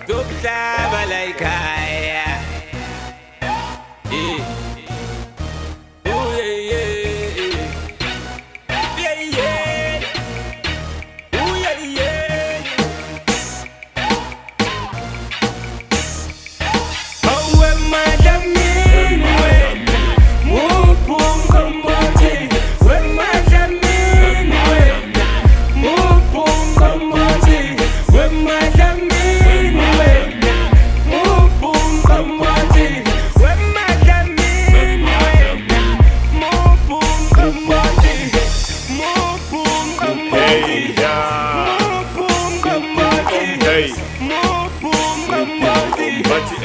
Tukuhlaba la ekhaya. Ooh yeah yeah. Yeah yeah. Ooh yeah yeah. Oh am I jamin we? Mupum kombati. Am I jamin we? Mupum kombati. Am I jamin we? Mupum kombati. Am I jamin we? Mupum kombati. Mupum kombati. Mupum kombati. Hey, Mupum kombati.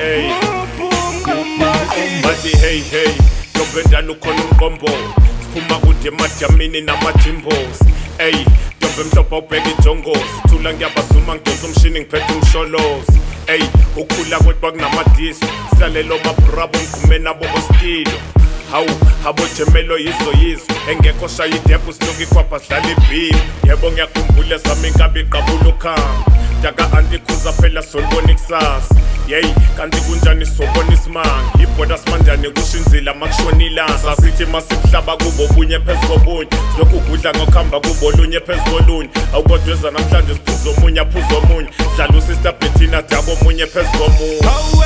bathi hey Ntombe ukhona umkombo siphuma kude emadamini namajimbosi ey ntombe mhlophe ubheka ijongosi thula ngiyabazuma ngidonsa umshini ngiphethe umsholozi ey ukhula kwethu kwakunamadisi silalelo mabrabo mgqume nabo boskilo hawu abojemelo yizo engekho shaya idephu sinuka ikhwapha sidlala ibhimu yebo ngiyakhumbula sami inkabi iqabula ukhamba Jaga antikhuza phela solibona ikusasa yeyi kanti kunjani sobona isimanga ibhoda simanjani kushinzila makushonilanga sasithi masikuhlaba kubo bunye phezu kobunye silokhu ukudla ngokuhamba kubo olunye phezu kolunye awukodweza namhlanje siphuza omunye aphuza omunye sidlala usister Bettina dabo omunye phezu komunye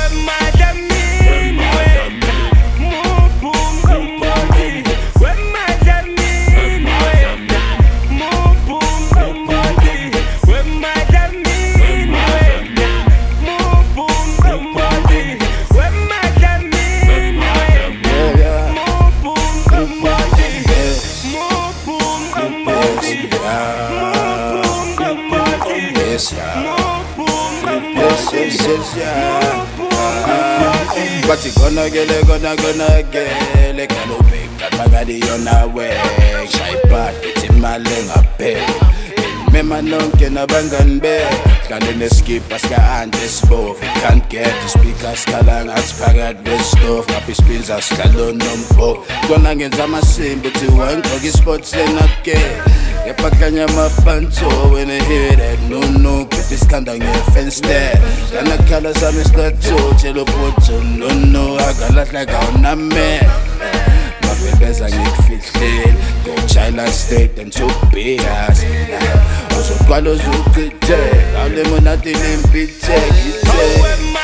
Bathi gonna gele kanobheka phakathi yona we shaya ibhadi ithi imali engapheli mema nonke nabangani be hlale neskipa sika-ante sibovu can't get ispeaker sikhala ngathi phakathi kwesitofu ngapha ispinza sikalonombo kona ngenza amasimbi uthi wangigqoka isport senake Epaklanya mapanto when I hear that no Put this kanda ngefence there Kana kala sa mistato Chelo poto no Agalat like a man Mabebeza ngikufihleni Go China State and to be us Oso kwalo zukite Kale monati limpite Kite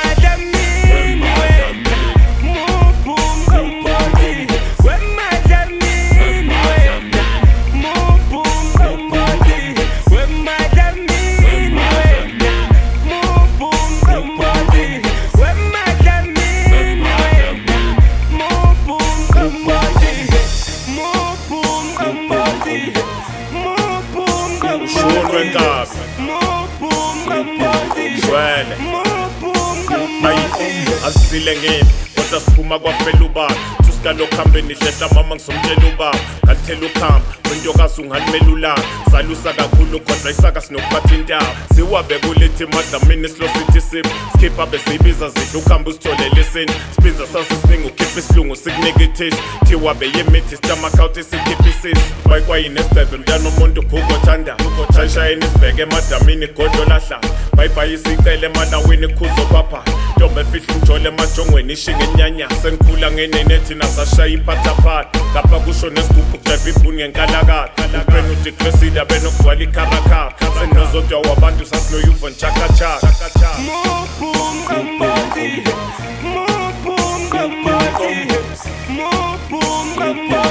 Asile ngeni kodwa siphuma kwafela ubaba Tusikalokhambeni hlehla mama ngisomtshela ubaba Ngathela ukhamba wentokazi ungalimela salusa kakhulu kodwa isaka sinokuphatha intaba siwabe kulethi emadamini silo sithi sip skipha besibiza zidla ukhamba usitholele isini sipinza sasisiningi ukhipha isilungu sikunika ithishi thiwabe yemithi sitamakawuthi sikhipha isisi bayikwayinesibhebe mntana umuntu gugothanda shayishayeni isibheke emadamini godlo lahla bayibhayi isicele emanawini khuzo phapha Ntombe fihla umjole emajongweni ishinga enyanya Senikhula ngenenethi nasashaya iphathaphatha Kapha kusho nesigubhu kujayiva ibhuni ngenkalakatha Upeni udikresida benokugcwala ikharakha Senozodwa wabantu sasinoyuvo nchakachaka Mupum kombati. Mupum kombati. Mupum kombati.